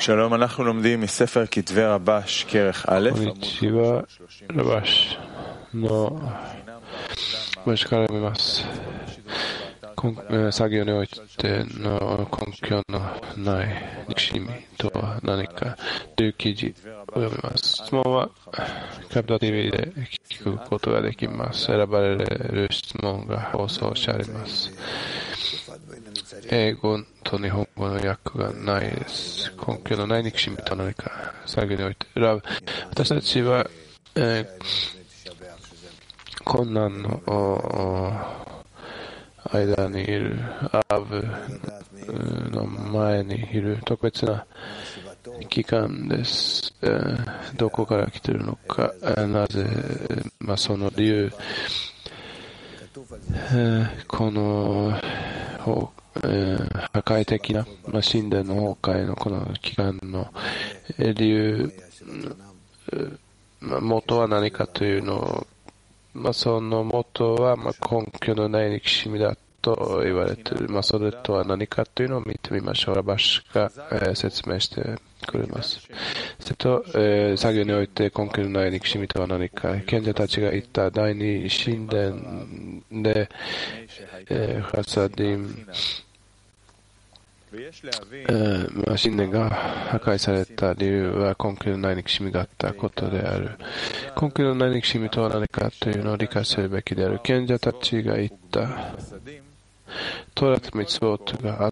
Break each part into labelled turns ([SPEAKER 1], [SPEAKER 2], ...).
[SPEAKER 1] שלום, אנחנו לומדים מספר כתבי רבש כרך א',
[SPEAKER 2] רבשのもしから見ます。作業においての根拠のない憎しみとは何かという記事を読みます。質問はキャプター TV で聞くことができます。選ばれる質問が放送してあります。英語と日本語の訳がないです。根拠のない憎しみと何か作業において私たちは、困難の間にいるアブの前にいる特別な期間です。どこから来ているのか、なぜ、その理由、この破壊的な、神殿の崩壊のこの期間の理由、元は何かというのを、その元は根拠のない憎しみだと言われている。それとは何かというのを見てみましょう。ラバシが、説明してくれます。それと、作業において根拠のない憎しみとは何か。賢者たちが言った第二神殿で、ハサディン、神殿が破壊された理由は根拠のない憎しみがあったことである。根拠のない憎しみとは何かというのを理解するべきである。賢者たちが言ったトラとミツボートがあった、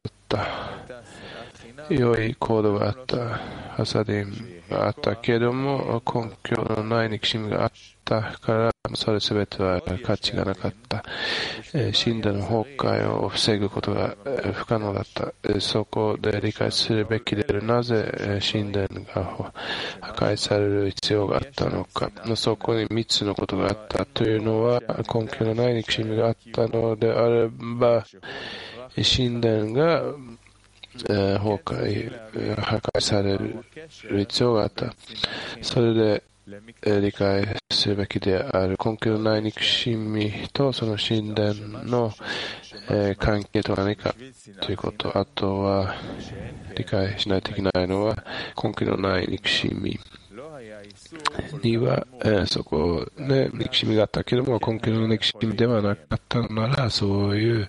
[SPEAKER 2] 良い行動があった、ハサディンがあったけれども、根拠のない憎しみがあったからそれすべては価値がなかった。神殿の崩壊を防ぐことが不可能だった。そこで理解するべきである。なぜ神殿が破壊される必要があったのか。そこに3つのことがあったというのは、根拠のない憎しみがあったのであれば、神殿が崩壊、破壊される必要があった。それで理解するべきである。根拠のない憎しみとその神殿の、関係とは何かということ。あとは理解しないといけないのは、根拠のない憎しみには、そこで憎しみがあったけれども、根拠の憎しみではなかったなら、そういう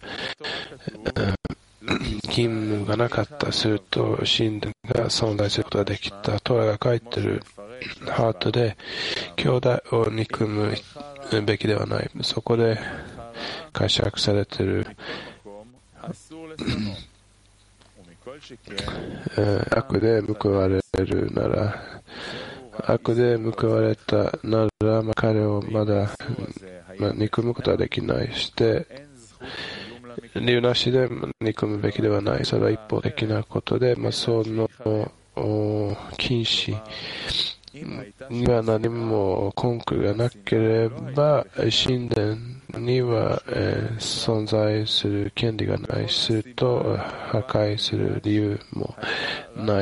[SPEAKER 2] 義務がなかった。すると神殿が存在することができた。トラが書いているハートで兄弟を憎むべきではない。そこで解釈されている悪で報われるなら、悪で報われたなら、彼をまだ、憎むことはできない。して理由なしで憎むべきではない。それは一方的なことで、その禁止には何も根拠がなければ、神殿には、存在する権利がない。すると破壊する理由もない。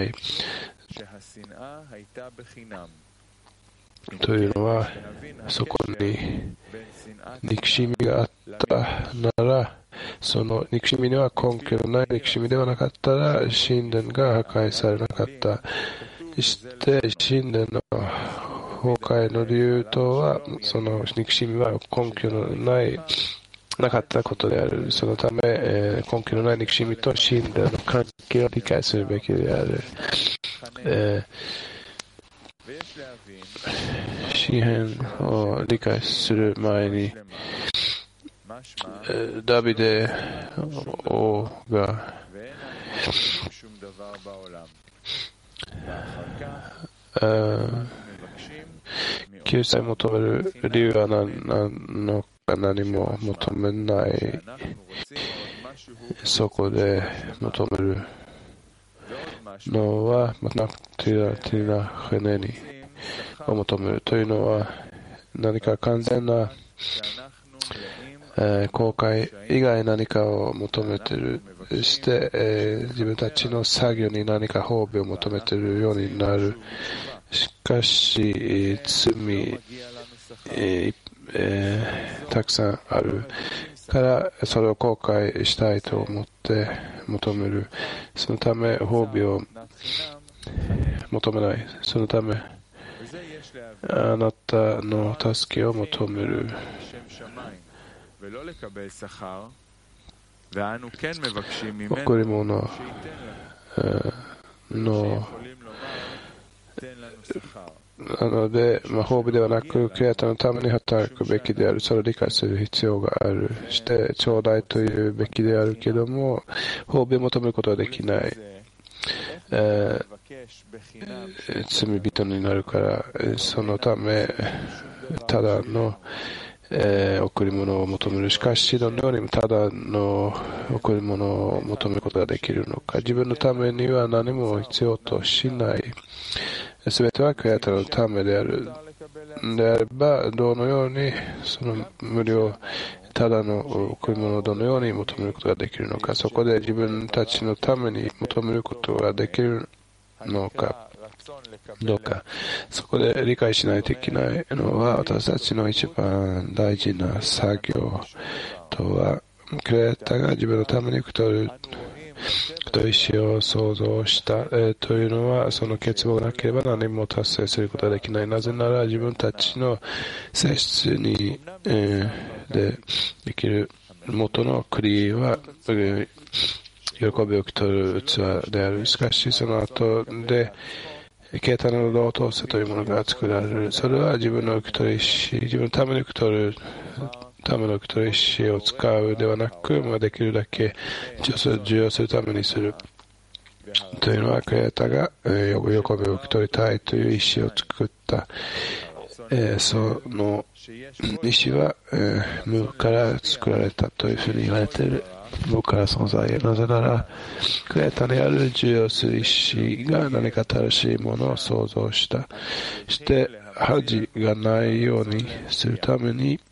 [SPEAKER 2] というのは、そこに憎しみがあったなら、その憎しみには根拠のない憎しみではなかったら、神殿が破壊されなかった。して神殿の崩壊の理由とは、その憎しみは根拠のなかったことである。そのため、根拠のない憎しみと神殿の関係を理解するべきである。詩篇を理解する前に、ダビデ王が救済を求める理由は何のか。何も求めない。そこで求めるのはティナヘネニを求めるというのは、何か完全な公開以外何かを求めている。して、自分たちの作業に何か褒美を求めているようになる。しかし罪、たくさんあるからそれを後悔したいと思って求める。そのため褒美を求めない。そのため、あなたの助けを求める。贈り物のなので、褒美ではなく、クリエイターのために働くべきである。それを理解する必要がある。して、ちょうだいというべきであるけども、褒美を求めることはできない。罪人になるから、そのため、ただの、贈り物を求める。しかし、どのようにただの贈り物を求めることができるのか。自分のためには何も必要としない。すべてはクリエイターのためである。であれば、どのようにその無料、ただの贈り物をどのように求めることができるのか。そこで自分たちのために求めることができるのか。どうか。そこで理解しないといけないのは、私たちの一番大事な作業とは、クリエイターが自分のために受け取る意思を創造した、というのは、その結合がなければ何も達成することができない。なぜなら自分たちの性質に、できる元のクリは喜びを受け取る器である。しかしその後でケータの労働性というものが作られる。それは自分の受け取り意思、自分のために受け取るための受け取り意思を使うではなく、できるだけ受容するためにする。というのは、クリエイターが喜びを受け取りたいという意思を作った。その意思は、無から作られたというふうに言われている。無から存在。なぜなら、クリエイターにある受容する意思が何か新しいものを創造した。して、恥がないようにするために、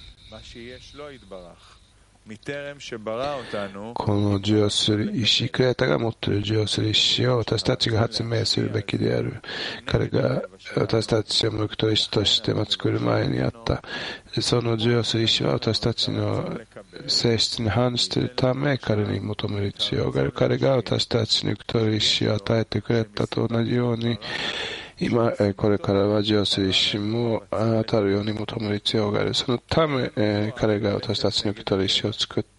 [SPEAKER 2] この受容する意思、クリエイターが持っている受容する意思を私たちが発明するべきである。彼が私たちを無垢と意思として作る前にあった。その受容する意思は私たちの性質に反しているため、彼に求める必要がある。彼が私たちに受け取る意思を与えてくれたと同じように、今、これからは受容する意思も当たるように求める必要がある。そのため、彼が私たちに受け取る意思を作った。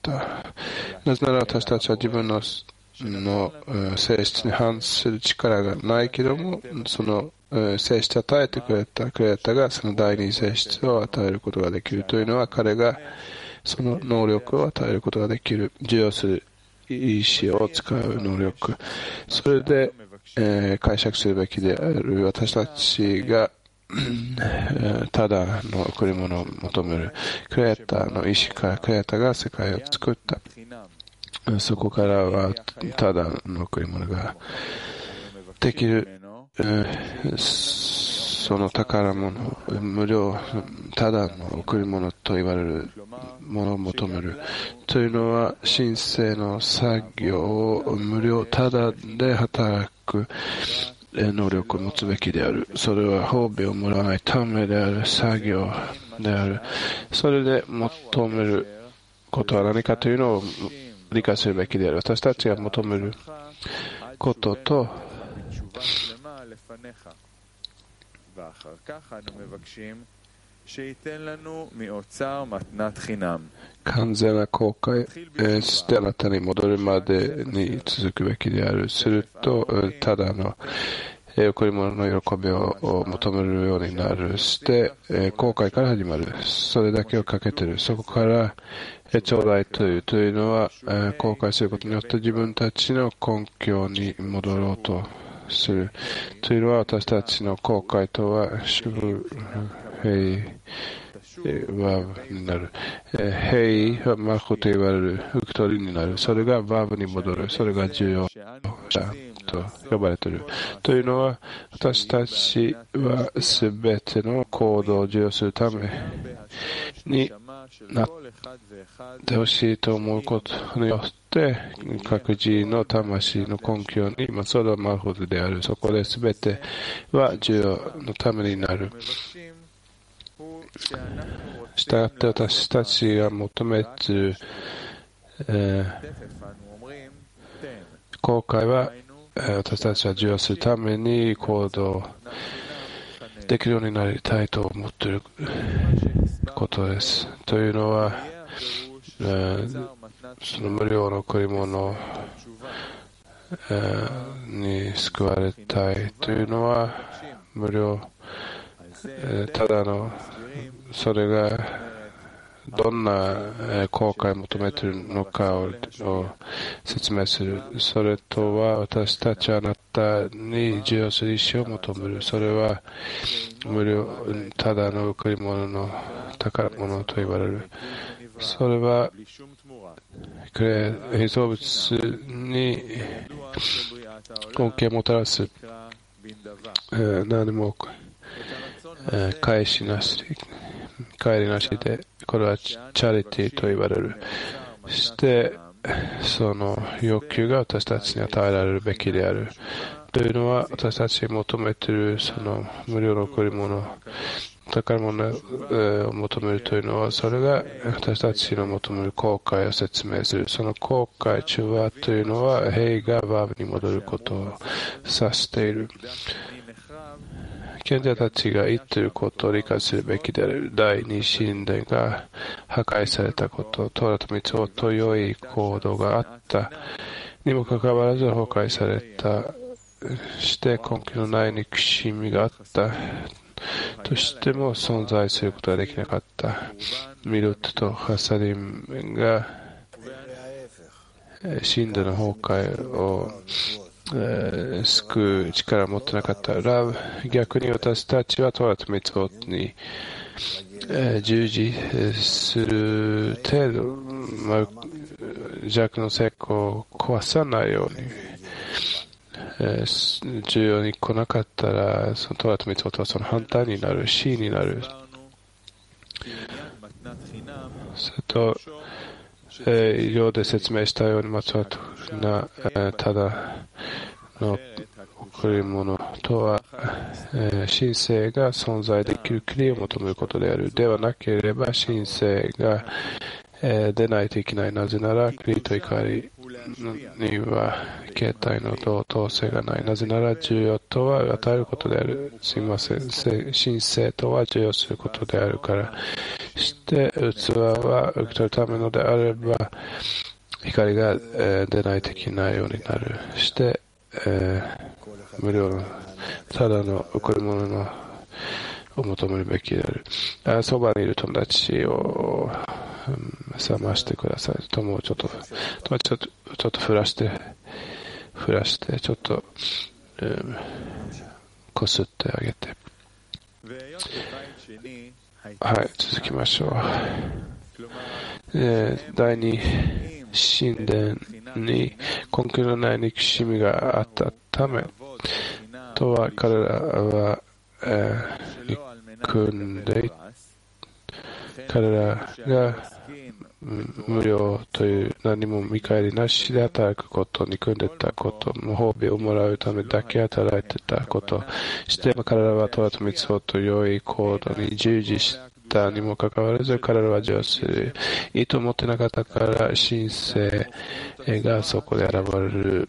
[SPEAKER 2] なぜなら私たちは自分の性質に反する力がないけども、その性質を与えてくれたクリエイターがその第二性質を与えることができるというのは、彼がその能力を与えることができる。受容する意思を使う能力。それで、解釈するべきである。私たちがただの贈り物を求めるクリエイターの意思から、クリエイターが世界を作った。そこからはただの贈り物ができる。その宝物、無料、ただの贈り物と言われるものを求めるというのは、神聖の作業を無料、ただで働く能力を持つべきである。それは褒美をもらわないためである作業である。それで求めることは何かというのを理解するべきである。私たちが求めることと、完全な公開してあなたに戻るまでに続くべきである。すると、ただの贈り物の喜びを求めるようになる。して、後悔から始まる。それだけをかけている。そこから、ちょうだいというのは、後悔することによって自分たちの根拠に戻ろうとする。というのは、私たちの後悔とは、主婦、ワーブになる。ヘイはマコと言われる受け取りになる。それがワーブに戻る。それが重要だと呼ばれている。というのは、私たちはすべての行動を受容するためになってほしいと思うことによって、各自の魂の根拠に、それはマルホドである。そこで全ては受容のためになる。したがって私たちが求めている、後悔は私たちは受容するために行動できるようになりたいと思っていることです。というのは、その無料の贈り物に救われたいというのは、無料、ただの、それがどんな効果を求めているのかを説明する。それとは、私たちはあなたに授与する意思を求める。それは無料、ただの贈り物の宝物と言われる。それは被造物に恩恵をもたらす、何も返しなし、帰りなしで、これはチャリティーと言われる。そしてその欲求が私たちに与えられるべきであるというのは、私たちに求めているその無料の贈り物、宝物を求めるというのは、それが私たちの求める後悔を説明する。その後悔中和というのは、ヘイがバーブに戻ることを指している。賢者たちが言っていることを理解するべきである。第二神殿が破壊されたこと、トーラとミツオと良い行動があったにもかかわらず崩壊された。して根拠のない憎しみがあったとしても存在することができなかった。ミルトとハサディンが神殿の崩壊を救う力を持ってなかった。逆に私たちはトーラとミツオに従事する程度、弱の成功を壊さないように、重要に来なかったら、そのトーラとミツオとはその反対になる、死になる。それと、医療で説明したように、まつわるな、ただの贈り物とは、神聖が存在できる国を求めることである。ではなければ、神聖が出ないといけない。なぜなら、国と怒りには形態の同等性がない。なぜなら、授与とは与えることである。すみません。神聖とは授与することであるから。して器は受け取るためのであれば、光が出ないといけないようになる。して、無料のただの贈り物を求めるべきである。そばにいる友達を冷ましてください。友をちょっとふらして、ちょっと、こすってあげて。はい、続きましょう。第二神殿に根拠のない憎しみがあったためとは、彼らは、憎んで、彼らが無料という何も見返りなしで働くこと、憎んでたこと、ご褒美をもらうためだけ働いてたことして、彼らはトラとミツオと良い行動に従事したにもかかわらず、彼らは授与する意図を持ってなかったから、神聖がそこで現れる、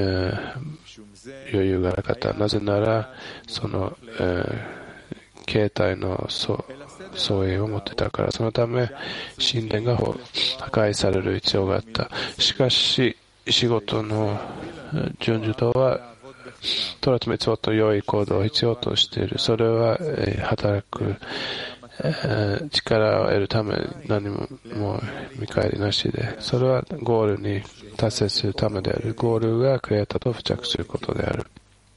[SPEAKER 2] 余裕がなかった。なぜなら、その、形態の相違を持ってたから、そのため神殿が破壊される必要があった。しかし仕事の順序とは、トラとミツオと良い行動を必要としている。それは働く力を得るために何も見返りなしで、それはゴールに達成するためである。ゴールがクリエイターと付着することである。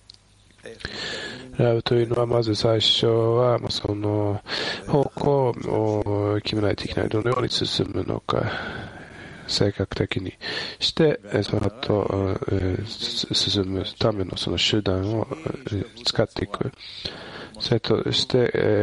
[SPEAKER 2] ラブというのは、まず最初はその方向を決めないといけない。どのように進むのか、性格的にして、その後進むためのその手段を使っていく。それとして、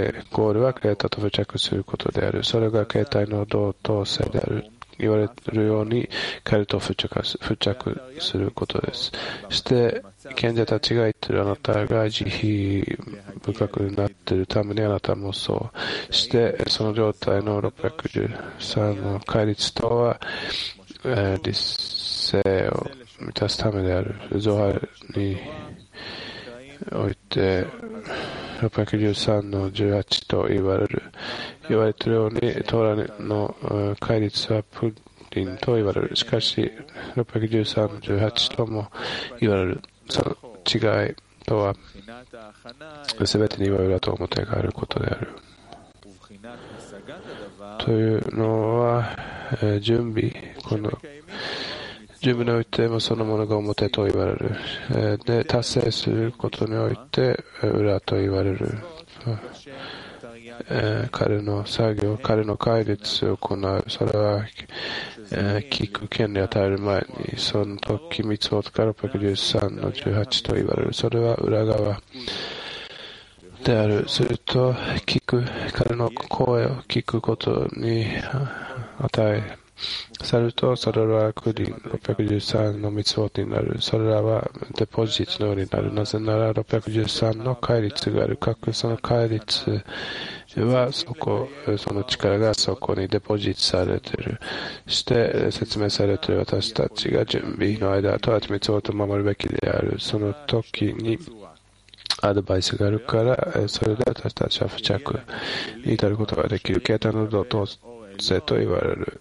[SPEAKER 2] ゴールはクリエイターと付着することである。それが形態の同等性である。言われるように、彼と付着することです。して、賢者たちが言っているあなたが慈悲深くなっているためにあなたもそうして、その状態の613の戒律とは、理性を満たすためである。ゾハにおいて613の18と言われているように、トーラの戒律はプリンと言われる。しかし613の18とも言われる。その違いとはすべてにいろいろと表があることである。というのは、この準備においてもそのものが表と言われる。で、達成することにおいて裏と言われる。彼の作業、彼の戒律を行う。それは、聞く権利を与える前に、その時、ミツボトから613の18と言われる。それは裏側である。すると、彼の声を聞くことに与え、さると、それらはクリン613のミツボトになる。それらはデポジットのようになる。なぜなら613の戒律がある。その戒律はその力がそこにデポジットされている。して説明されている私たちが準備の間、とはミツボトを守るべきである。その時にアドバイスがあるから、それで私たちは付着に至ることができる。ケータの道性と言われる。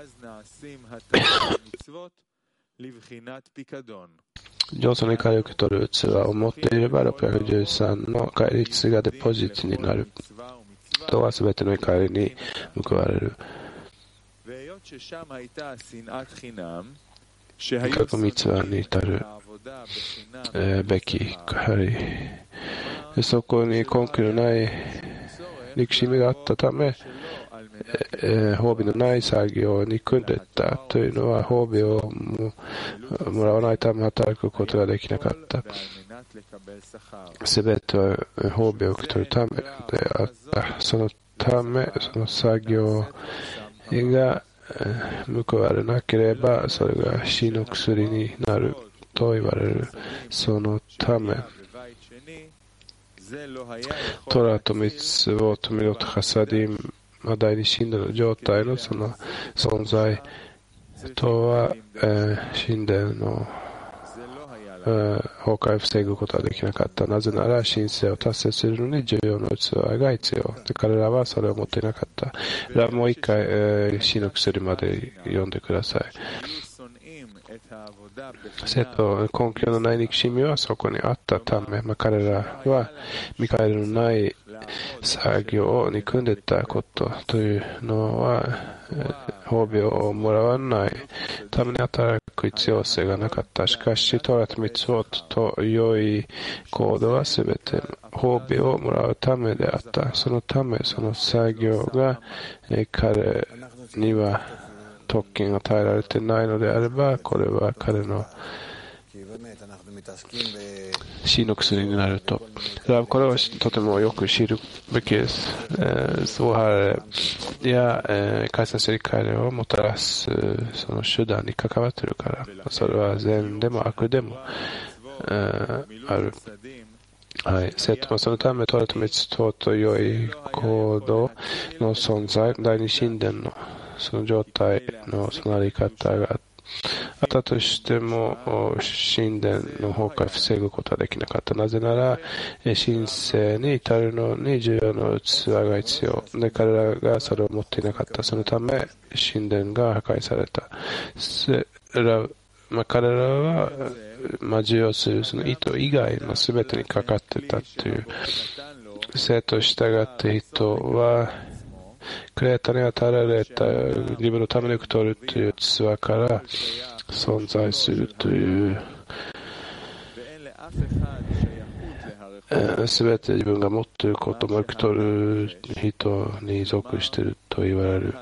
[SPEAKER 2] 上層の怒りを受け取る器を持っていれば613の戒律がデポジットになる。とは全ての怒りに報われる。各ミツワに至るべき狩り。そこに根拠のない憎しみがあったため、褒美のない作業に組んでいったというのは、褒美をもらわないため働くことができなかった。すべては褒美を受け取るためであった。そのため、その作業が報われなければ、それが死の薬になると言われる。そのため、トラとミツボとミロとハサディン、第二神殿の状態のその存在とは、神殿の崩壊を防ぐことはできなかった。なぜなら神聖を達成するのに重要な器が必要で、彼らはそれを持っていなかった。もう一回、死の薬まで読んでください。根拠のない憎しみはそこにあったため、彼らは見返りのない作業を憎んでいたことというのは、褒美をもらわないために働く必要性がなかった。しかし、トラとミツボと良い行動はすべて褒美をもらうためであった。そのため、その作業が彼には特権が与えられていないのであれば、これは彼の死の薬になると。これをとてもよく知るべきです。ゾハレや解散する帰りをもたらすその手段に関わっているから、それは善でも悪でもある。はい、そのため、トラとミツボと良い行動の存在、第二神殿のその状態のそのあり方があったとしても、神殿の崩壊を防ぐことはできなかった。なぜなら、神聖に至るのに重要な器が必要で、彼らがそれを持っていなかった。そのため、神殿が破壊された。彼らは、重要するその意図以外の全てにかかっていたという。生と従って人は、クレータに与えられた自分のために受け取るという器から存在するというすべて自分が持っていることも受け取る人に属していると言われる。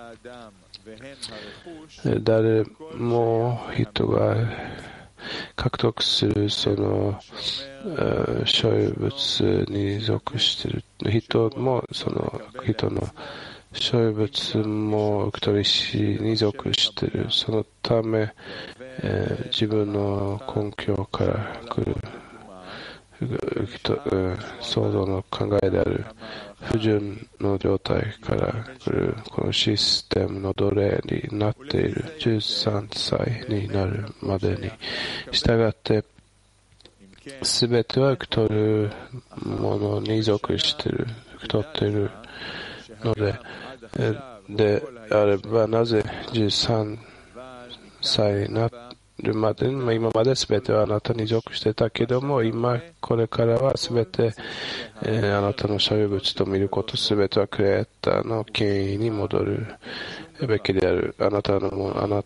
[SPEAKER 2] 誰も人が獲得するその所有物に属している人もその人の所有物も受け取りしに属している。そのため、自分の根拠から来る想像の考えである不純の状態から来るこのシステムの奴隷になっている13歳になるまでに従ってすべては受け取るものに属している、受け取っているのであれば、なぜ13歳になるまでに、今まで全てはあなたに属していたけども、今これからは全て、あなたの所有物と見ること、全てはクリエイターの権威に戻るべきである。あなたの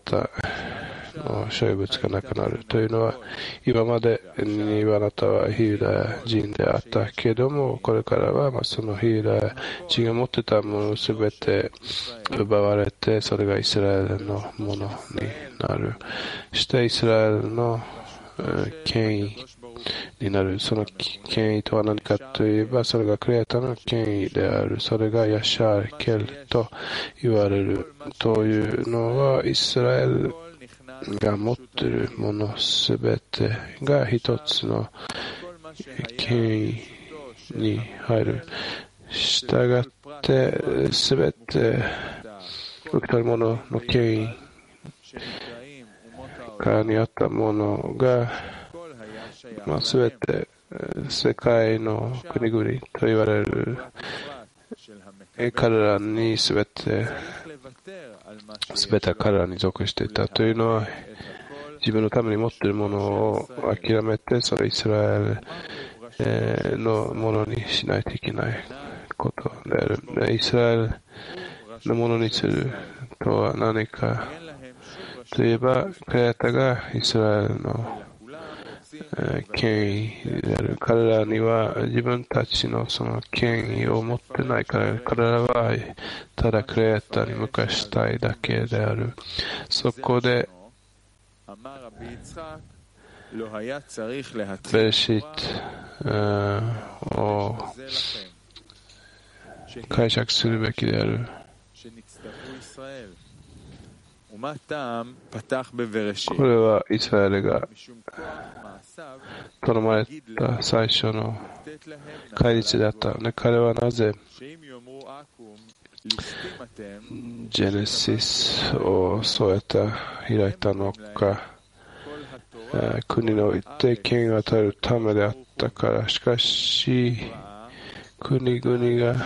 [SPEAKER 2] 所有物がなくなるというのは、今までにあなたはヒユダヤ人であったけども、これからはそのヒユダヤ人が持っていたものすべて奪われて、それがイスラエルのものになる。そしてイスラエルの権威になる。その権威とは何かといえば、それがクリエイターの権威である。それがヤシャールケルと言われるというのは、イスラエルが持っているものすべてが一つの権威に入る。したがってすべて受け取るものの権威からにあったものが、すべて世界の国々と言われる彼らにすべて彼らに属していたというのは、自分のために持っているものを諦めて、それイスラエルのものにしないといけないことである。イスラエルのものにするとは何かといえば、クリエイターがイスラエルの権威である。彼らには自分たちのその権威を持ってないから、彼らはただクリエイターに向かしたいだけである。そこでベレシットを解釈するべきである。これはイスラエルが頼まれた最初の戒律であった。彼はなぜジェネシスをそうやって開いたのか。国において権威を与えるためであったから。しかし国々が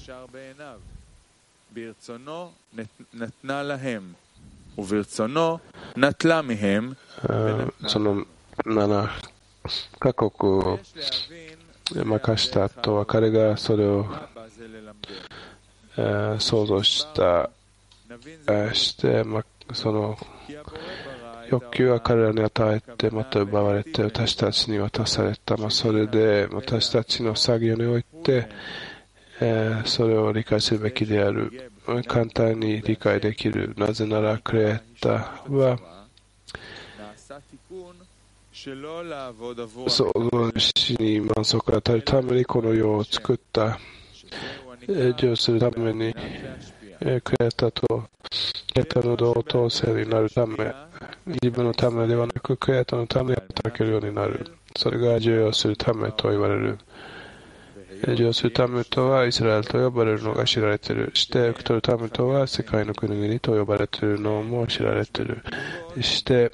[SPEAKER 2] その7カ国を任した後は、彼がそれを想像してその欲求は彼らに与えて、また奪われて私たちに渡された。それで私たちの作業において、それを理解するべきである。簡単に理解できる。なぜならクリエイターは創造主に満足を与えるためにこの世を作った。営業するためにクリエイターとクリエイターの同等性になるため、自分のためではなくクリエイターのために働けるようになる。それが受容するためと言われる。受容するためとはイスラエルと呼ばれるのが知られている。して受け取るためとは世界の国々と呼ばれているのも知られている。して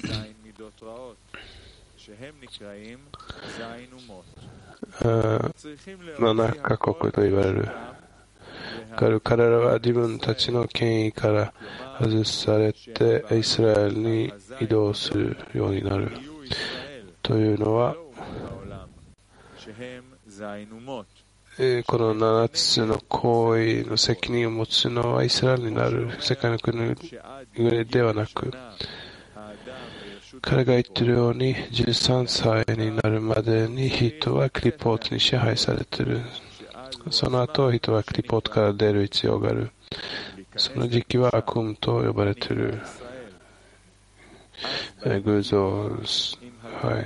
[SPEAKER 2] 7カ国と言われる。彼らは自分たちの権威から外されてイスラエルに移動するようになる。というのは、この7つの行為の責任を持つのはイスラエルになる。世界の国々ではなく、彼が言っているように13歳になるまでに人はクリポートに支配されている。その後人はクリポートから出る必要がある。その時期はアクムと呼ばれている。偶像、はい。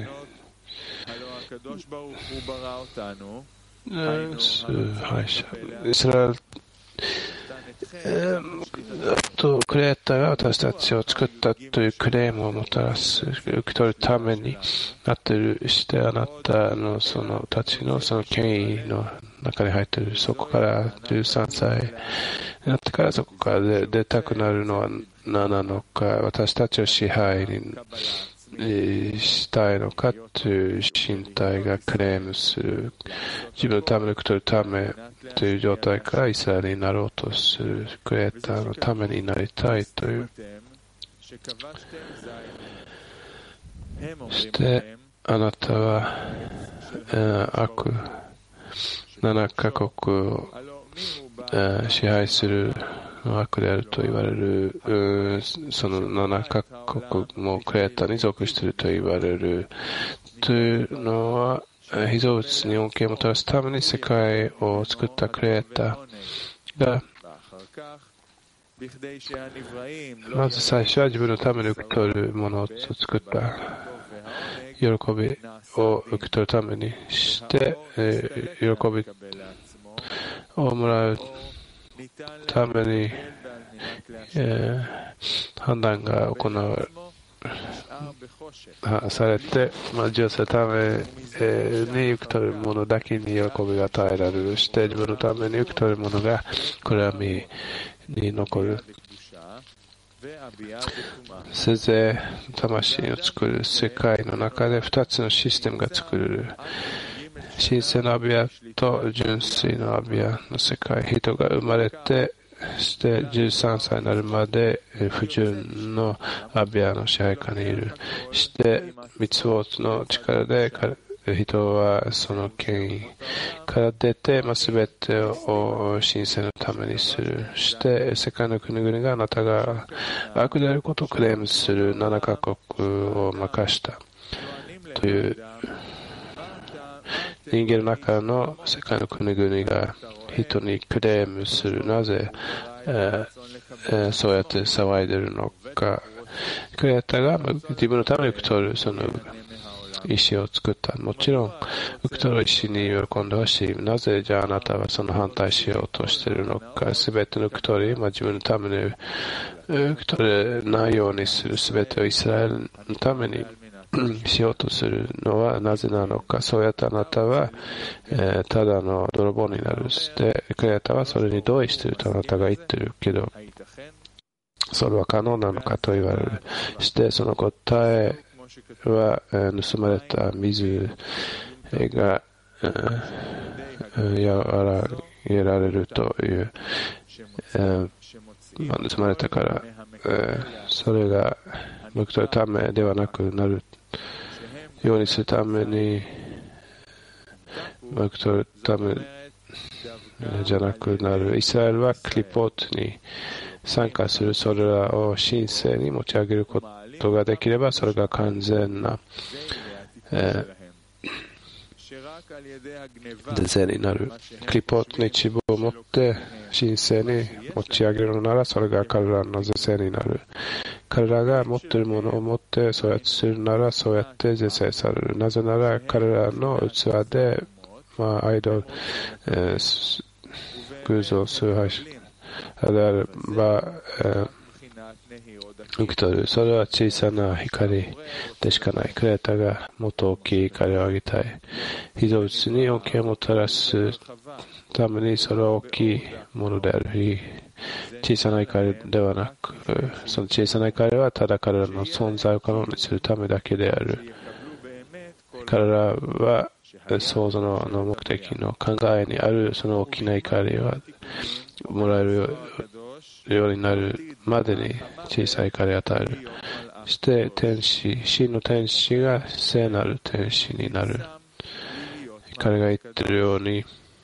[SPEAKER 2] イスラエルクリエイターが私たちを作ったというクレームをもたらす、受け取るためになっているしてあなたのそのたちのその権威の中に入っている。そこから13歳になってからそこから出たくなるのは何なのか、私たちを支配にしたいのかという身体がクレームする。自分のために受け取るためという状態からイスラエルになろうとする。クリエイターのためになりたいという。そしてあなたは7カ国を支配する悪であると言われる。その7カ国もクリエイターに属していると言われるというのは、被造物に恩恵をもたらすために世界を作ったクリエイターがまず最初は自分のために受け取るものを作った喜びを受け取るためにして、喜びをもらうために、判断が行わされて、授与するために受け取るものだけに喜びが与えられる。して自分のために受け取るものがこれは身に残る。せいぜい魂を作る世界の中で2つのシステムが作れる。神聖なアビアと純粋なアビアの世界。人が生まれてして13歳になるまで不純のアビアの支配下にいる。してミツウォーの力で人はその権威から出て、全てを神聖のためにする。して世界の国々があなたが悪であることをクレームする7カ国を任したという。人間の中の世界の国々が人にクレームする。なぜ、そうやって騒いでいるのか。クリエイターが自分のために受け取るその石を作った。もちろん受け取る石に喜んでほしい。なぜじゃああなたはその反対しようとしているのか。すべての受け取り、自分のために受け取れないようにする。すべてをイスラエルのためにしようとするのはなぜなのか。そうやってあなたは、ただの泥棒になる。してクリエイターはそれに同意しているとあなたが言っているけど、それは可能なのかと言われる。してその答えは、盗まれた水が和らげられるという、盗まれたから、それが受け取るためではなくなるようにするために、受け取るためじゃなくなる。イスラエルはクリポートに参加する。それらを神聖に持ち上げることができれば、それが完全なデゼになる。クリポートに一部を持って神聖に持ち上げるのなら、それが彼らの是正になる。彼らが持っているものを持ってそうやってするなら、そうやって是正される。なぜなら彼らの器で、アイドル、偶像崇拝であれば、受け取る。それは小さな光でしかない。クリエイターがもっと大きい光をあげたい。被造物に恩恵をもたらすために、それは大きいものである。小さな光ではなく、その小さな光はただ彼らの存在を可能にするためだけである。彼らは創造の目的の考えにあるその大きな光はもらえるようになるまでに小さい光を与える。そして真の天使が聖なる天使になる。彼が言っているように、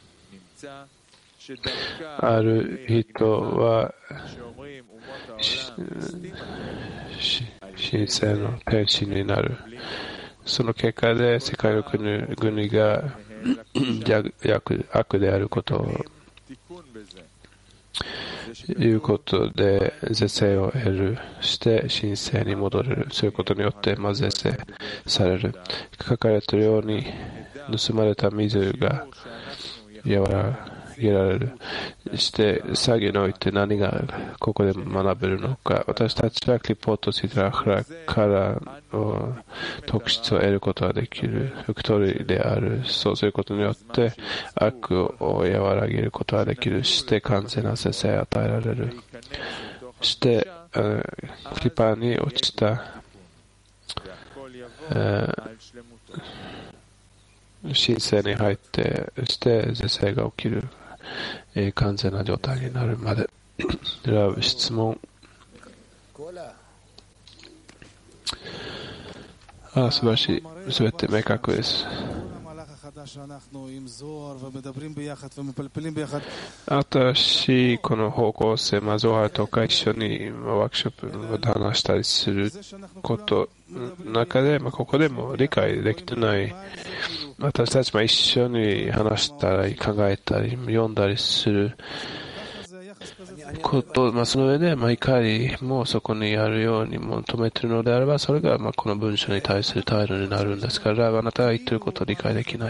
[SPEAKER 2] ある人は神聖の天使になる。その結果で世界の国々が悪であることをいうことで是正を得る。して神聖に戻れる。そういうことによって是正される。書かれているように、盗まれた水が和らげられる。して作業において何がここで学べるのか。私たちはクリポートシトラハラからの特質を得ることができる。福取である。そうすることによって悪を和らげることができる。して完全な節制を与えられる。してクリパに落ちた神聖に入ってして是正が起きる、完全な状態になるまで。では質問。素晴らしい。すべて明確です。新しいこの方向性、ゾハとか一緒にワークショップで話したりすることの中で、ここでも理解できてない私たちも一緒に話したり考えたり読んだりすること、その上で怒りもそこにあるように求めているのであれば、それがこの文章に対する態度になるんですから、あなたが言っていることを理解できない。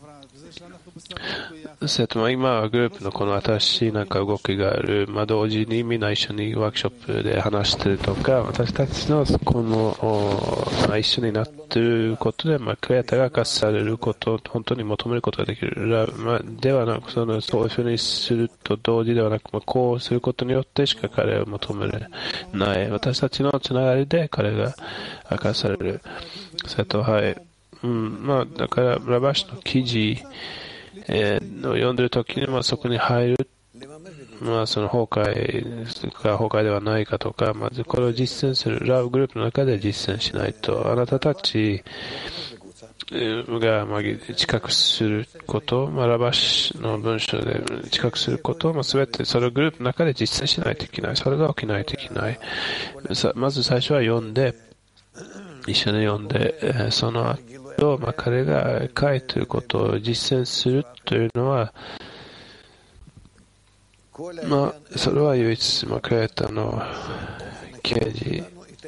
[SPEAKER 2] 今はグループのこの新しい動きがある、同時にみんな一緒にワークショップで話しているとか、私たちのこの一緒になっていることで、クレアタが活されることを本当に求めることができる。ではなく、そういうふうにすると同時ではなく、こうすることによってしか彼を求めれない。私たちのつながりで彼が明かされる。はい。だから、ラバシの記事読んでるときに、そこに入る、その崩壊ではないかとか、まずこれを実践する、ラブグループの中で実践しないと、あなたたちが知覚すること、ラバシの文章で知覚することをすべてそれをグループの中で実践しないといけない。それが起きないといけない。まず最初は読んで、一緒に読んで、その後、彼が書いていることを実践するというのは、それは唯一、クレータの啓示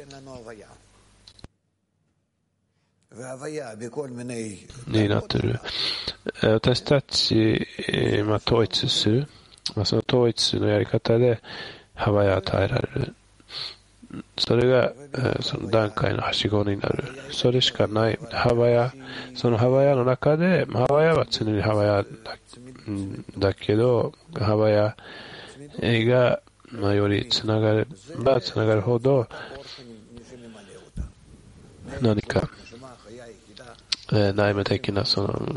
[SPEAKER 2] になっている。私たち、統一する、その統一のやり方で幅や与えられる。それがその段階のはしごになる。それしかない。その幅やの中で、幅やは常に幅やだけど、幅やが、よりつながればつながるほど、何か、内面的な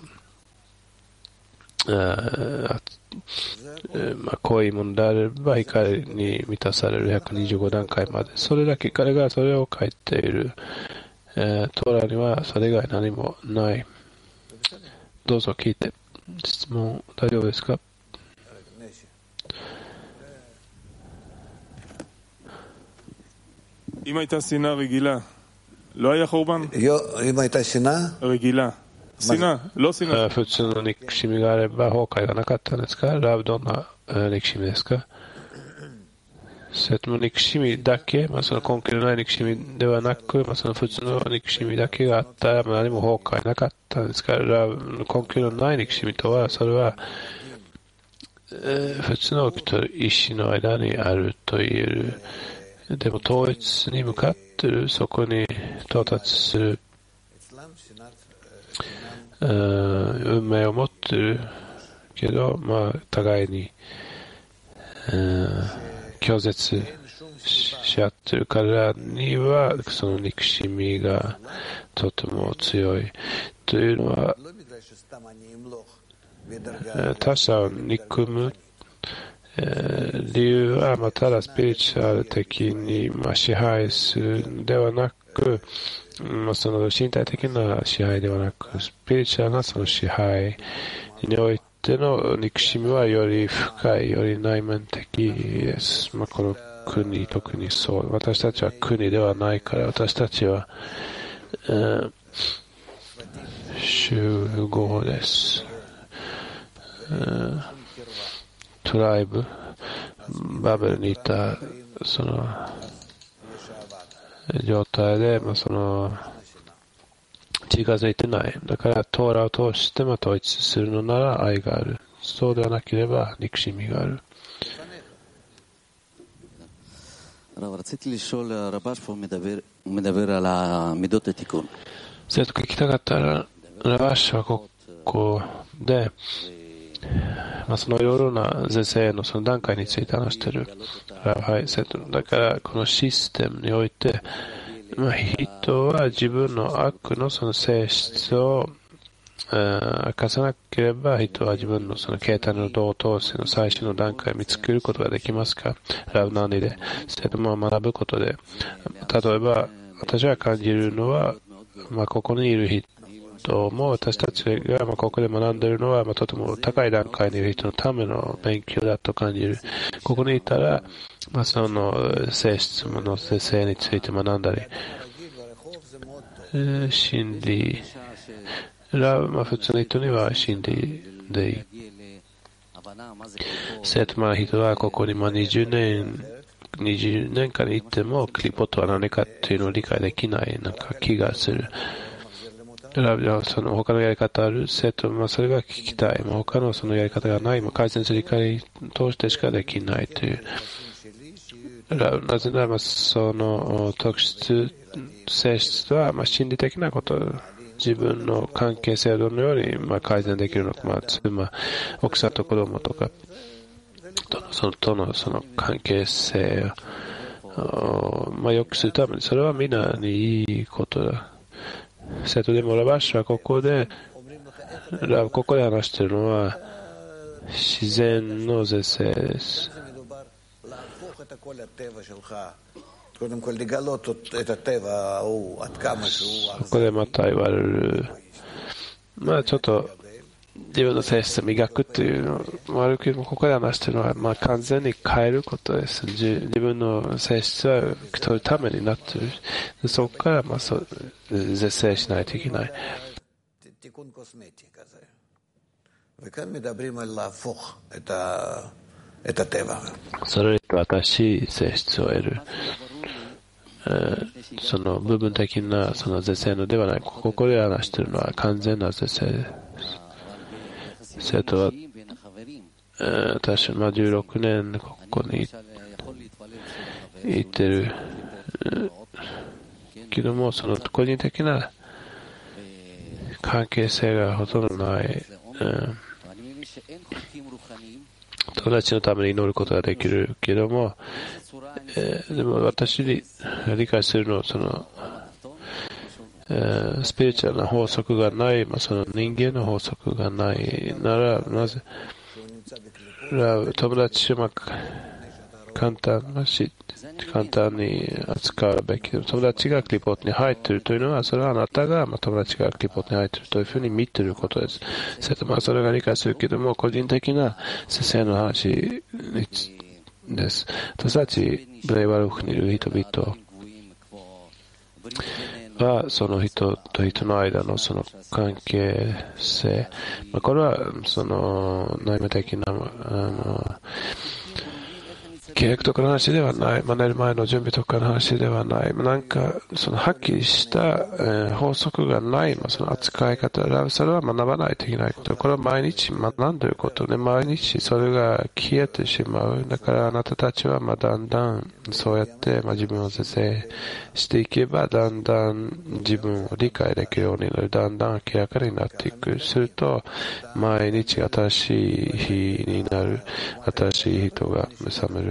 [SPEAKER 2] こういうものであれば怒りに満たされる125段階まで、それだけ彼がそれを書いている。トーラにはそれ以外何もない。どうぞ聞いて。質問大丈夫ですか？
[SPEAKER 3] אם הייתה שנאה רגילה, לא היה חורבן?
[SPEAKER 4] אם הייתה שנאה?
[SPEAKER 3] רגילה. שנאה, לא שנאה.
[SPEAKER 2] 普通の憎しみがあれば崩壊がなかったんですか？ラブどんな憎しみですか？それとも憎しみだけ、その根拠のない憎しみではなく、その普通の憎しみだけがあったら何も崩壊なかったんですか？ラブ根拠のない憎しみとは、それは普通のと意志の間にあると言える。でも統一に向かっている、そこに到達する運命を持っているけど、互いに拒絶し合っている彼らにはその憎しみがとても強いというのは、他者を憎む理由は、ただスピリチュアル的に支配するのではなく、その身体的な支配ではなく、スピリチュアルなその支配においての憎しみはより深い、より内面的です。この国、特にそう。私たちは国ではないから、私たちは、集合です。トライブ、バベルにいたその状態で、近づいてない。だからトーラを通して統一するのなら愛がある。 そうではなければ憎しみがある。生徒が聞きたかったら、ラバッシュはここで、そのいろいろな是正のその段階について話している。はい、生徒だからこのシステムにおいて、人は自分の悪のその性質を明かさなければ、人は自分のその形態の同等性の最初の段階を見つけることができますか？ラブナーニで生徒も学ぶことで、例えば私が感じるのは、ここにいる人も私たちがここで学んでいるのは、とても高い段階にいる人のための勉強だと感じる。ここにいたら、その性質の性について学んだり、心理普通の人には心理でいい。生徒の人はここに20年間いてもクリポットは何かというのを理解できない気がする。その他のやり方ある生徒、それが聞きたい。他のそのやり方がない。改善する理解通してしかできないという。なぜならその特質、性質は心理的なこと。自分の関係性をどのように改善できるのか、妻、奥さんと子供とかとのその関係性を良くするために、それはみんなにいいことだ。生徒でもラバッシュはここで話しているのは自然の是正です。そこでまた言われる、ちょっと自分の性質を磨くというのをここで話しているのは、完全に変えることです。自分の性質は取るためになっている。そこから是正しないといけない。それと新しい性質を得る。その部分的なその是正のではない。ここで話しているのは完全な是正です。生徒は私は16年ここにいてるけども、その個人的な関係性がほとんどない。友達のために祈ることができるけども、でも私に理解するのはその、スピリチュアルな法則がない、その人間の法則がないなら、なぜ友達を簡単に扱うべきで、友達がクリポートに入っているというのは、それはあなたが友達がクリポートに入っているというふうに見ていることです。それが理解するけども、個人的な先生の話です。私たちブレイワルフにいる人々は、その人と人の間のその関係性、これはその内面的な契約とかの話ではない、寝る前の準備とかの話ではない、そのはっきりした、法則がない、その扱い方、それは学ばないといけないこと、これは毎日学んでいることで、毎日それが消えてしまう。だからあなたたちはだんだんそうやって自分を是正していけば、だんだん自分を理解できるようになる、だんだん明らかになっていく。すると毎日新しい日になる、新しい人が目覚める。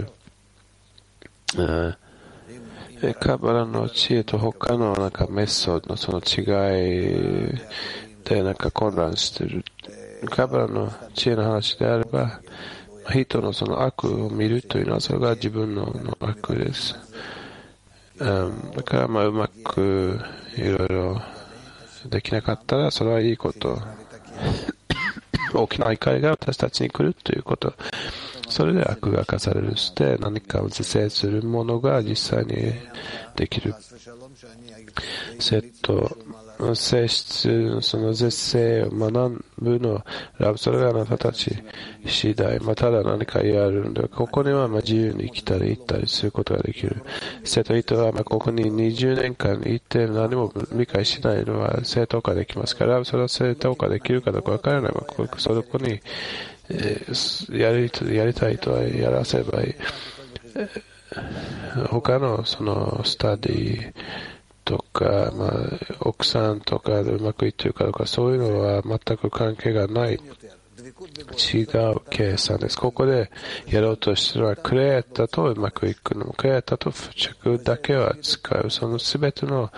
[SPEAKER 2] カバラの知恵と他のメソッドのその違いで混乱している。カバラの知恵の話であれば、人のその悪を見るというのは、それが自分の悪です。だからうまくいろいろできなかったら、それはいいこと。大きな怒りが私たちに来るということ。それで悪が化される。して何かを是正するものが実際にできる。生徒性質、その絶世を学ぶのは、それがあなたたち次第。ただ何かやるので、ここには自由に来たり行ったりすることができる。生徒人はここに20年間行って何も理解しないのは正当化できますから、それは正当化できるかどうかわからない。そこに、やりたいとはやらせばいい。他のそのスタディとか、奥さんとかでうまくいってるかどうか、そういうのは全く関係がない。違う計算です。ここでやろうとしてるのは、クリエイターとうまくいくのも、クリエイターと付着だけは使う。そのすべての、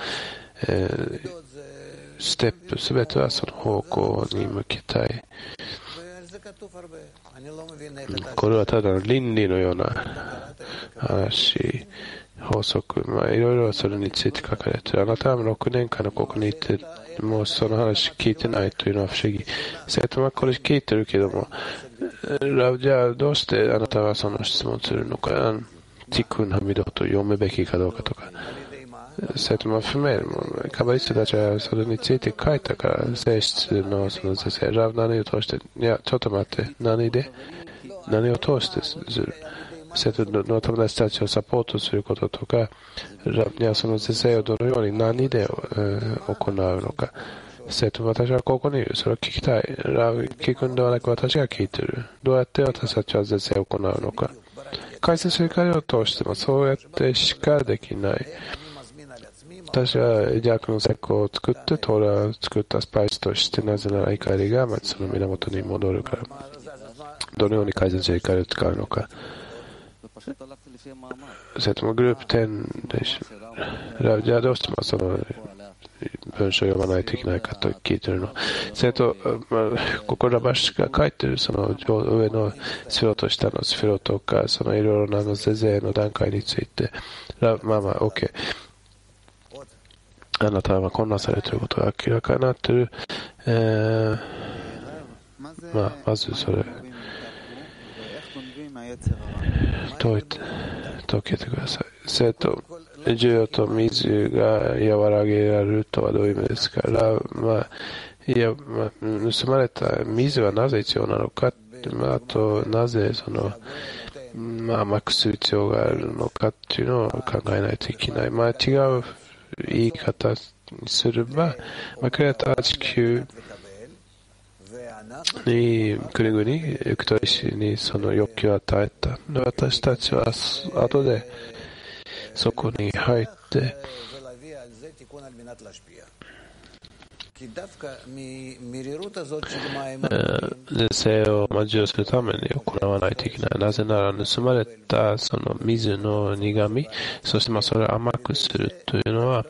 [SPEAKER 2] ステップ、すべてはその方向に向けたい。これはただの倫理のような話、法則、いろいろそれについて書かれている。あなたは6年間のここにいて、もうその話聞いてないというのは不思議。生徒はこれ聞いてるけども、じゃあどうしてあなたはその質問するのか、ティクンハミドと読むべきかどうかとか。生徒も不明、カバリストたちはそれについて書いたから、性質のその是正、何を通して、いや、ちょっと待って、何を通してする。生徒の友達たちをサポートすることとか、その是正をどのように何で行うのか。生徒、私はここにいる。それを聞きたい。聞くんではなく私が聞いている。どうやって私たちは是正を行うのか。解説する会を通してもそうやってしかできない。私は弱の石膏を作ってトーラを作ったスパイスとして、なぜなら怒りがその源に戻るから。どのように改善する怒りを使うのか。生徒もグループ10でしょ。じゃあどうしてもその文章を読まないといけないかと聞いてるの。生徒、ここラバシが書いてるその上のスフィロと下のスフィロとか、そのいろいろな是正の段階について、OK。あなたは混乱されていることが明らかになっている。まずそれ解けてください。生徒、需要と水が和らげられるとはどういう意味ですか。盗まれた水はなぜ必要なのか、あとなぜその甘くする必要があるのかっていうのを考えないといけない。違う言い方にすれば、クレーター地球に国々、エクトリシにその欲求を与えた。私たちは後でそこに入って是正を授与するために行わないといけない。なぜなら盗まれたその水の苦み、そしてそれを甘くするというのは、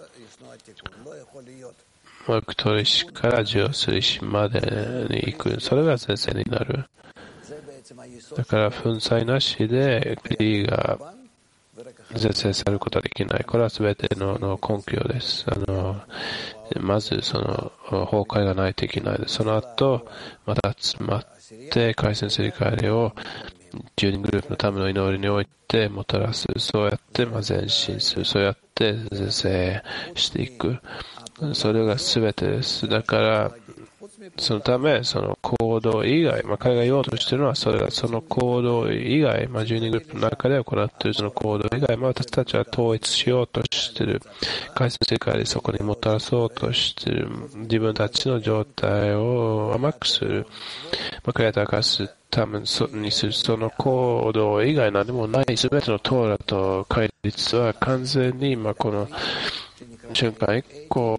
[SPEAKER 2] エクトリシから授与する石までに行く。それが是正になる。だから粉砕なしで国が是正されることはできない。これは全ての根拠です。まずその崩壊がないといけないです。その後また集まって改善する帰りを10人グループのための祈りにおいてもたらす。そうやって前進する。そうやって是正していく。それが全てです。だからそのため、その行動以外、彼が言おうとしているのは、それがその行動以外、12グループの中で行っているその行動以外、私たちは統一しようとしている。改正世界でそこにもたらそうとしている。自分たちの状態を甘くする。クリエイター化するためにするその行動以外何もない。すべてのトーラと戒律は完全に、この瞬間以降、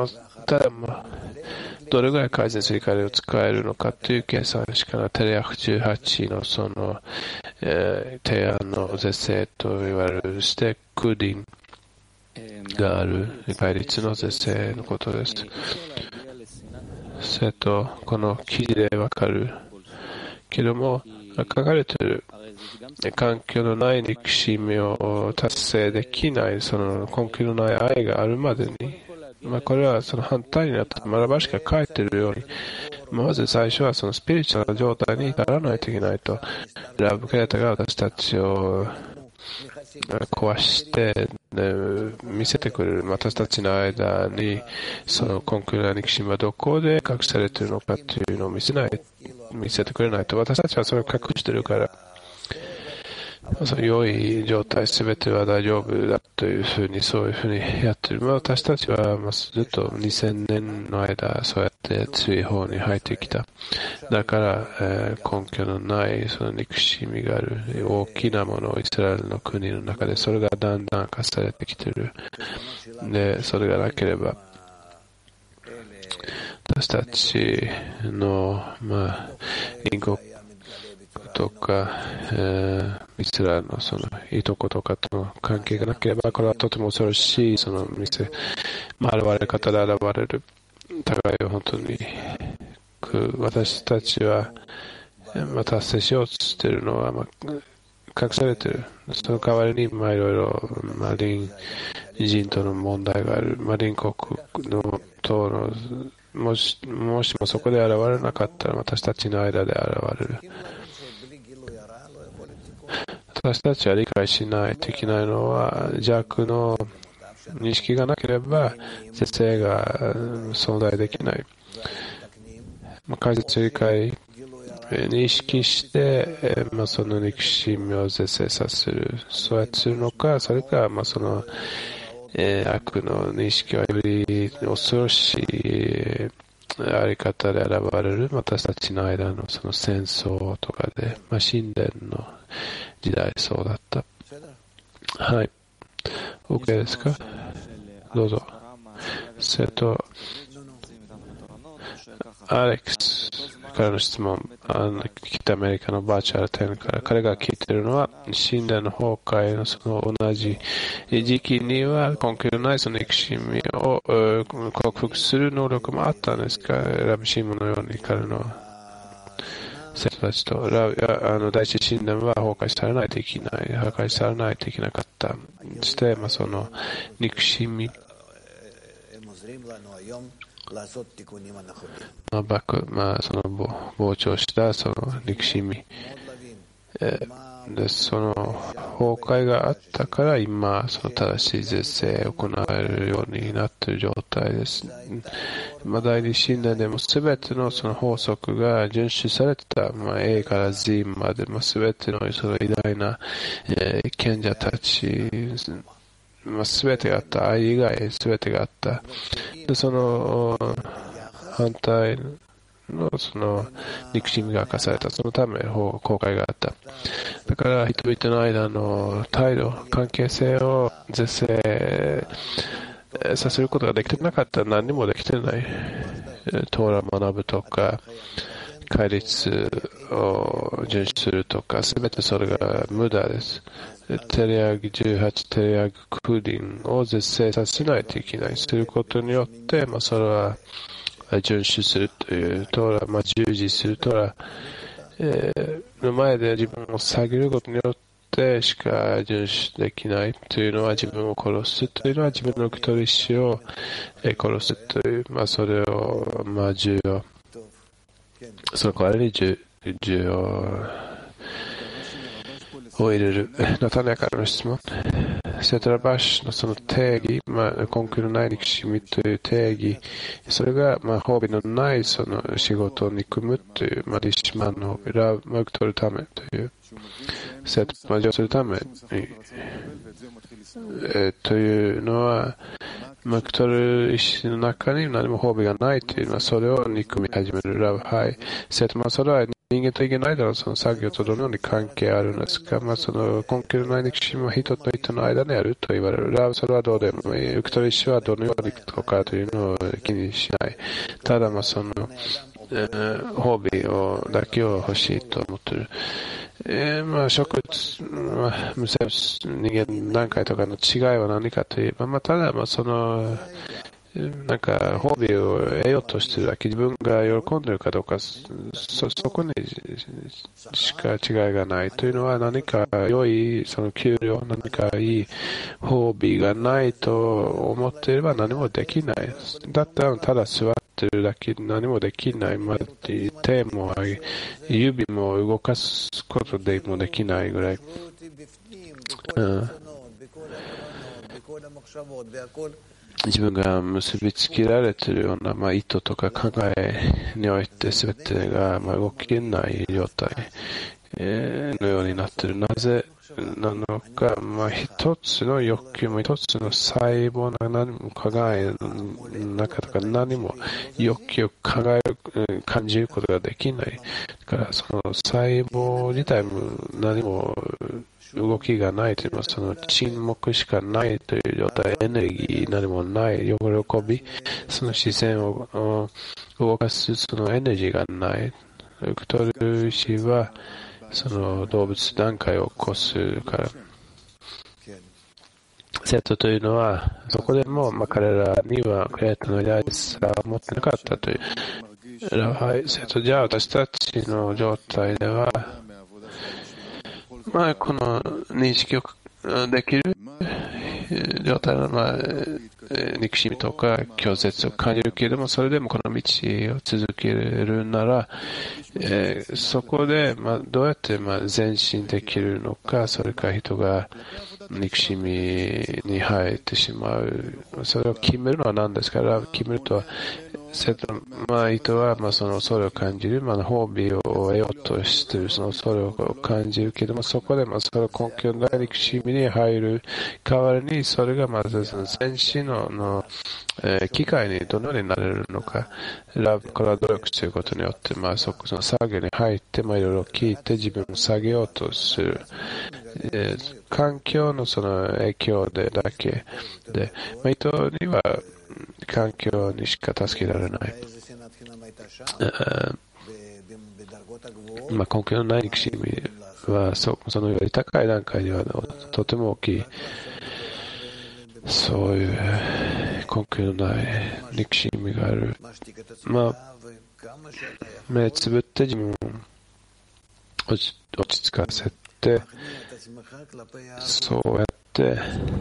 [SPEAKER 2] どれぐらい改善するかを使えるのかという計算しかない。テレアフ18のその、提案の是正と言われるしてクーディンがある戒律の是正のことです。生徒、この記事でわかるけども、書かれている環境のない憎しみを達成できない、その根拠のない愛があるまでに、これはその反対になってラバシが書いているように、まず最初はそのスピリチュアルな状態に至らないといけないと。ラブクレーターが私たちを壊して、見せてくれる。私たちの間にそのコンクールの憎しみはどこで隠されているのかというのを見せてくれないと、私たちはそれを隠しているから、その良い状態すべては大丈夫だというふうに、そういうふうにやっている。私たちはずっと2000年の間そうやって追放に入ってきた。だから、根拠のないその憎しみがある大きなものをイスラエルの国の中で、それがだんだん化されてきている。で、それがなければ私たちの隣国とか、イスラエルのそのいとことかとの関係がなければ、これはとても恐ろしいその現れ方で現れる。互いを本当に私たちは達成しようとしているのは隠されている。その代わりにいろいろ隣人との問題がある。隣国のとのもしもそこで現れなかったら、私たちの間で現れる。私たちは理解しないといけないのは、弱の認識がなければ是正が存在できない。解説理解認識して、その憎しみを是正させる。そうやってするのか、それか、その、悪の認識はより恐ろしいあり方で現れる私たちの間のその戦争とかで、神殿の時代そうだった。はい。OK ですか？どうぞ。アレックスからの質問、北アメリカのバーチャル店から彼が聞いているのは、神殿の崩壊のその同じ時期には根拠のないその憎しみを克服する能力もあったんですか？ラビシーモのように彼の生徒たちと第一神殿は崩壊されないといけない、破壊されないといけなかった。そして、その憎しみその膨張したその憎しみ、でその崩壊があったから今その正しい是正を行えるようになっている状態です。第二神殿でも全てのその法則が遵守されてた、A から Z まで全てのその偉大な、賢者たち全てがあった。愛以外全てがあった。でその反対のその憎しみが明かされた。そのため公開があった。だから人々の間の態度、関係性を是正させることができてなかったら何にもできてない。トーラ学ぶとか戒律を遵守するとか全てそれが無駄です。テレアグ18、テレアグ9輪を是正させないといけない。することによって、それは遵守するというトーラ、従事するトーラ、の前で自分を下げることによってしか遵守できないというのは、自分を殺すというのは自分の受け取り師を殺すという、それを、銃を、その代わりに銃を入れる。ナタネアからの質問。セトラバッシュのその定義、根拠のない憎しみという定義、それが、褒美のないその仕事を憎むという、リッシュマンのラブを取るためという、生徒を交わするために、というのは、マクトル石の中に何も褒美がないというのは、それを憎み始める。ラブ、はい。生徒、それは人間と人間の間のその作業とどのように関係あるんですか？その根拠のない憎しみは人と人の間にあると言われる。ラブ、それはどうでもいい。受け取り師はどのようにとかというのを気にしない。ただ、その、褒美だけを欲しいと思っている。植物、無生物、人間段階とかの違いは何かといえば、ただ、その、褒美を得ようとしているだけ、自分が喜んでいるかどうか、そこにしか違いがないというのは、何か良いその給料、何かいい褒美がないと思っていれば何もできない。だったらただ座っているだけ、何もできない。手も指も動かすことでもできないぐらい。 自分が結びつけられているような、意図とか考えにおいて全てが、動きない状態、のようになっている。なぜなのか、一つの欲求も一つの細胞の何も考えの中とか何も欲求を感じることができない。だからその細胞自体も何も動きがないというのは、その沈黙しかないという状態、エネルギー何もない、喜び、その視線を動かすそのエネルギーがない。クトル氏はその動物段階を起こすから、生徒というのはそこでも、彼らにはクリエイターの偉大さを持ってなかったという。生徒じゃあ私たちの状態では、この認識をできる状態の、憎しみとか拒絶を感じるけれども、それでもこの道を続けるなら、そこで、どうやって前進できるのか、それから人が憎しみに入ってしまう、それを決めるのは何ですから、決めるとは生徒の人はその恐れを感じる、褒美を得ようとしている、その恐れを感じるけれども、そこでそれを根拠のない憎しみに入る代わりに、それがまずその前進の機会にどのようになれるのか、これは努力することによって、その作業に入って、いろいろ聞いて自分を下げようとする。環境のその影響でだけで、人には環境にしか助けられない。根拠のない憎しみはそのより高い段階ではとても大きい。そういう根拠のない憎しみがある。目つぶって自分を落ち着かせて、そうやって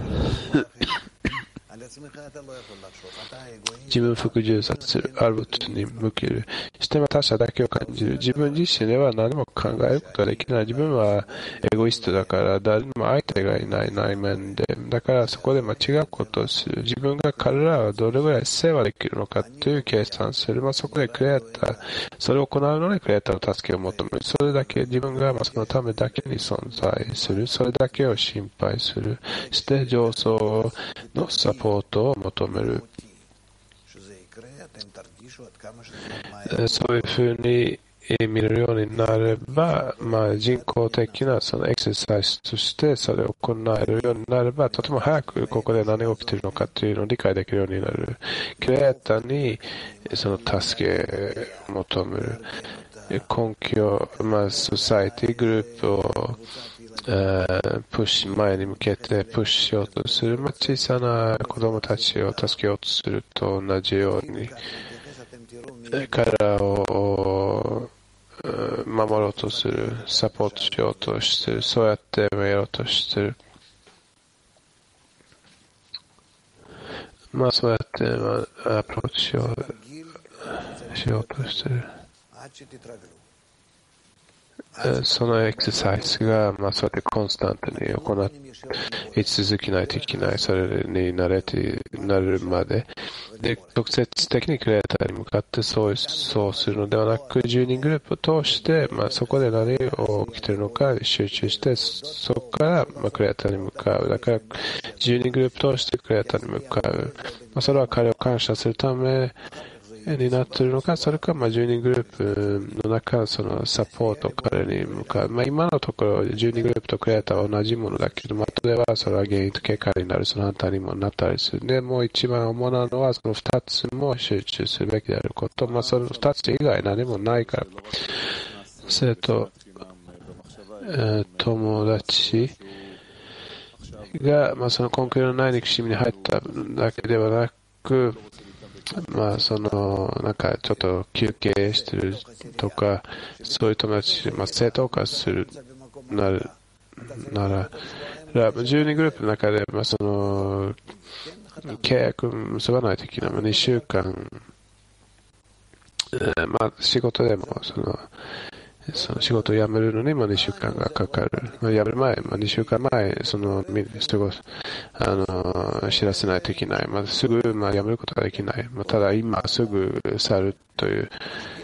[SPEAKER 2] 自分を服従させる、あることに向ける。して他者だけを感じる。自分自身では何も考えることができない。自分はエゴイストだから、誰にも相手がいない内面で。だからそこで違うことをする。自分が彼らはどれぐらい世話できるのかという計算する。そこでクリエイター、それを行うのにクリエイターの助けを求める。それだけ自分がそのためだけに存在する。それだけを心配する。して上層のサポートを求める。そういうふうに見れるようになれば、人工的なそのエクササイズとしてそれを行えるようになれば、とても早くここで何が起きているのかというのを理解できるようになる。クリエイターにその助けを求める。根拠、ソサイティグループをプッシュ、前に向けてプッシュしようとする。小さな子供たちを助けようとすると同じように、彼らを守ろうとする、サポートしようとしている、そうやってやろうとしている。そうやってアプローチしようとしている。そのエクササイズが、そうやってコンスタントに行い続けないといけない。それに慣れるまで。で、直接的にクリエイターに向かってそうするのではなく、10人グループを通して、そこで何が起きているのか集中して、そこから、クリエイターに向かう。だから、10人グループを通してクリエイターに向かう。それは彼を感謝するためになっているのか、それか10人グループの中、そのサポート彼に向かう。今のところ10人グループとクリエイターは同じものだけど、後ではそれは原因と結果になる、その反対にもなったりする。で、もう一番主なのはその2つも集中するべきであること。その2つ以外何もないから。生徒、友達が、その根拠のない憎しみに入っただけではなく、ちょっと休憩してるとか、そういう友達、正当化するなら、12グループの中で、契約結ばないといけない。2週間、仕事でも、 その仕事を辞めるのに2週間がかかる。辞める前、2週間前、知らせないといけない。すぐ、辞めることができない。ただ今すぐ去るという。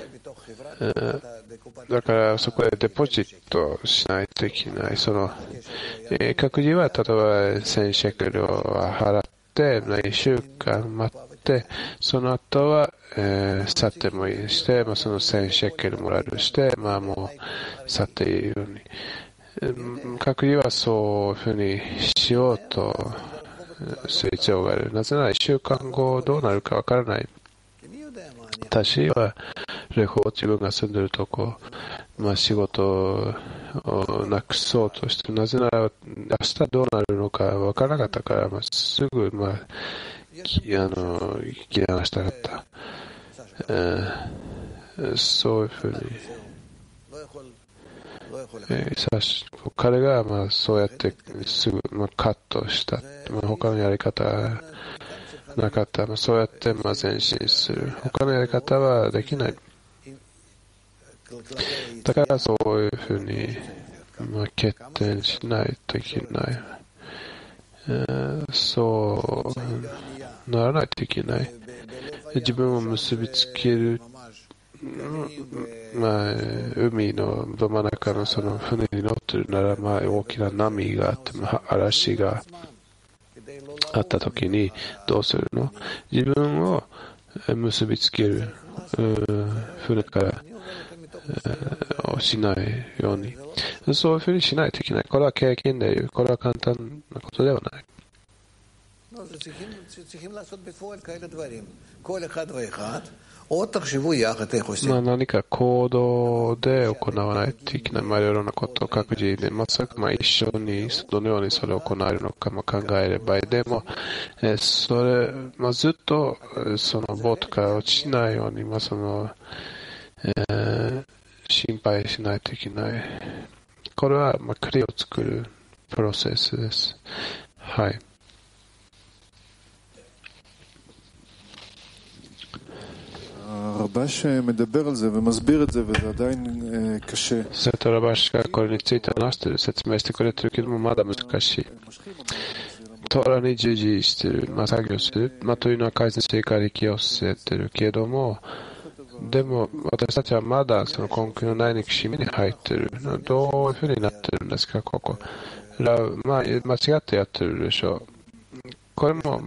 [SPEAKER 2] だからそこでデポジットしないといけない。各自は例えば1000シェケルを払って、1週間待って、その後は、去ってもいいして、その1000シェケルもらえるして、もう去っていいように。各自はそういうふうにしようとする必要がある。なぜなら1週間後どうなるかわからない。私は自分が住んでいるとこ、仕事をなくそうとして、なぜなら明日どうなるのかわからなかったから、すぐ切り離したかった。そういうふうに、彼がそうやってすぐカットした。他のやり方なかった。そうやって前進する。他のやり方はできない。だからそういうふうに、決定しないといけない。そうならないといけない。自分を結びつける、海のど真ん中のその船に乗ってるなら、大きな波があって、嵐があった時にどうするの？自分を結びつける、船からしないように、そういうふうにしないといけない。これは経験でいう。これは簡単なことではない。何か行動で行わないといけない。いろいろなことを各自で一緒にどのようにそれを行えるのか考えればいい。でも、ずっとそのボートから落ちないように、心配しないといけない。これは栗を作るプロセスです。はい。セトラバシがこれについて話している、説明してくれているけども、まだ難しい。トラに従事している、作業する、というのは改善性から力を据えているけども、でも私たちはまだその根拠のない憎しみに入っている。どういうふうになっているんですか、ここ。間違ってやってるでしょう。これも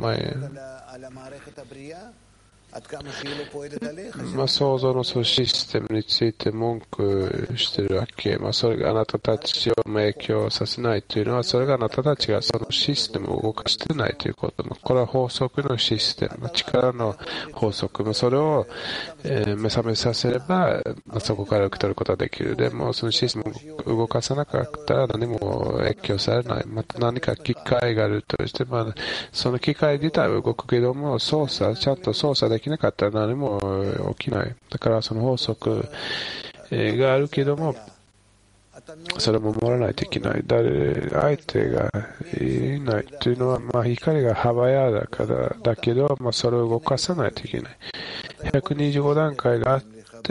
[SPEAKER 2] 創造のそのシステムについて文句してるわけ。それがあなたたちを影響させないというのは、それがあなたたちがそのシステムを動かしてないということ。これは法則のシステム、力の法則。それを、目覚めさせれば、そこから受け取ることができる。でも、そのシステムを動かさなかったら何も影響されない。また何か機械があるとして、その機械自体は動くけども、ちゃんと操作できなかったら何も起きない。だからその法則があるけども、それも守らないといけない。相手がいないというのは、光が幅やだからだけど、それを動かさないといけない。125段階があって、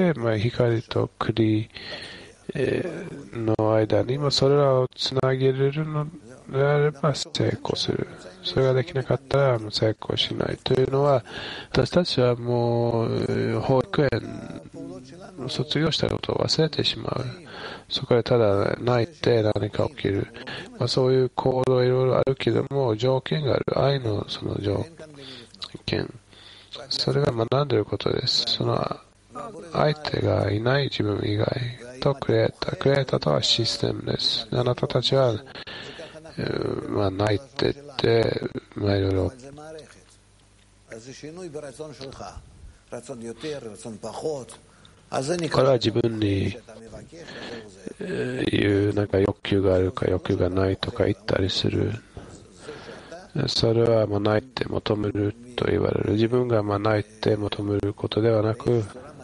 [SPEAKER 2] 光と栗の間にそれらをつなげれるのであれば成功する。それができなかったら成功しないというのは、私たちはもう保育園を卒業したことを忘れてしまう。そこでただ泣いて何か起きる。そういう行動いろいろあるけども、条件がある。愛のその条件。それが学んでいることです。その相手がいない自分以外とクリエイターとはシステムです。あなたたちは泣いてて、いろいろこれは自分にいう欲求があるか欲求がないとか言ったりする。それは泣いて求めると言われる。自分が泣いて求めることではなく、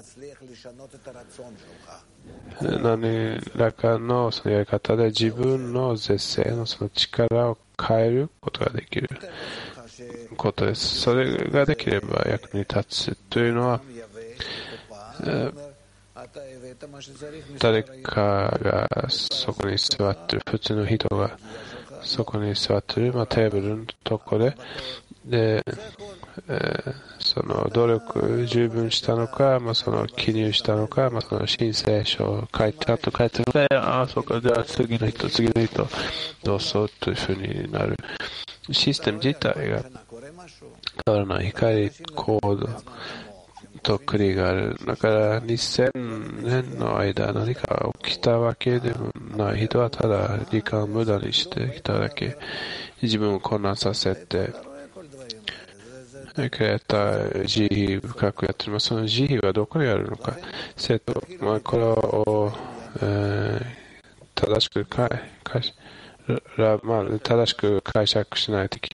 [SPEAKER 2] 何らかのそのやり方で自分の絶世のその力を変えることができることです。それができれば役に立つというのは、 誰かがそこに座ってる、普通の人がそこに座ってる、テーブルのとこで、その努力十分したのか、その記入したのか、その申請書を書いてるのか、そうか、じゃあ次の人、どうぞというふうになる。システム自体が変わらない。光コードと国がある。だから2000年の間何か起きたわけでもない。人はただ時間を無駄にしてきただけ。自分を混乱させて、クリエイター、慈悲深くやっています。その慈悲はどこにあるのか。生徒、これを、正しく正しく解釈しないとい